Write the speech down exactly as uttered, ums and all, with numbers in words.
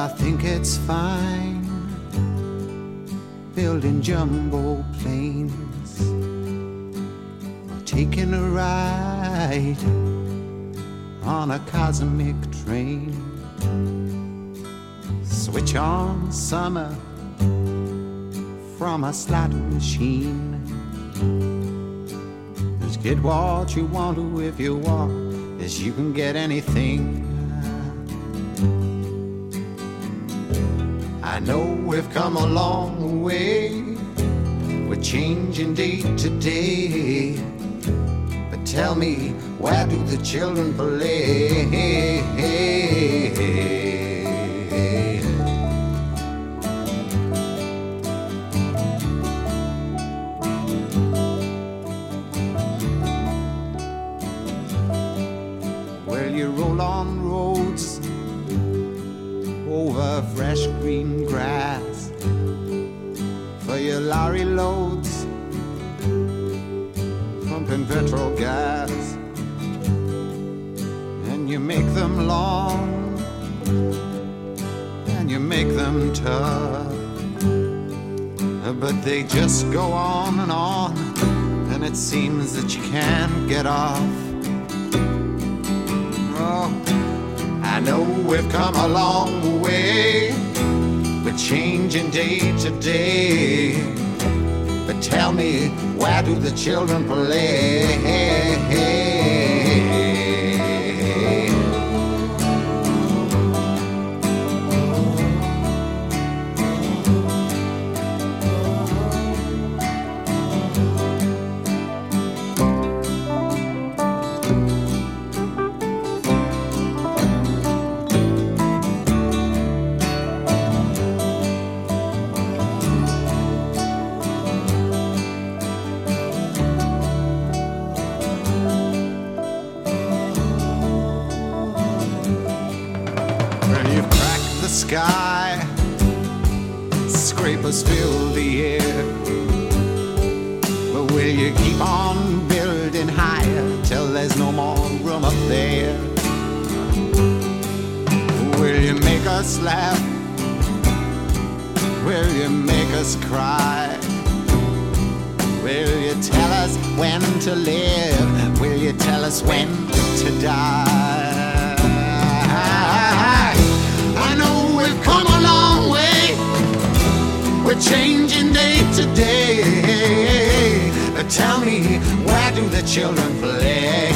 I think it's fine building jumbo planes or taking a ride on a cosmic train. Switch on summer from a slot machine. Just get what you want to if you want, as you can get anything. I know we've come a long way, we're changing day to day, but tell me, where do the children play? Well, you roll on roads over fresh green grass for your lorry loads, pumping petrol gas, and you make them long and you make them tough, but they just go on and on, and it seems that you can't get off. Oh, I know we've come a long way, we're changing day to day, but tell me, where do the children play? Sky, scrapers fill the air, but will you keep on building higher till there's no more room up there? Will you make us laugh? Will you make us cry? Will you tell us when to live? Will you tell us when to die? I know we've come a long way, we're changing day to day, but tell me, where do the children play?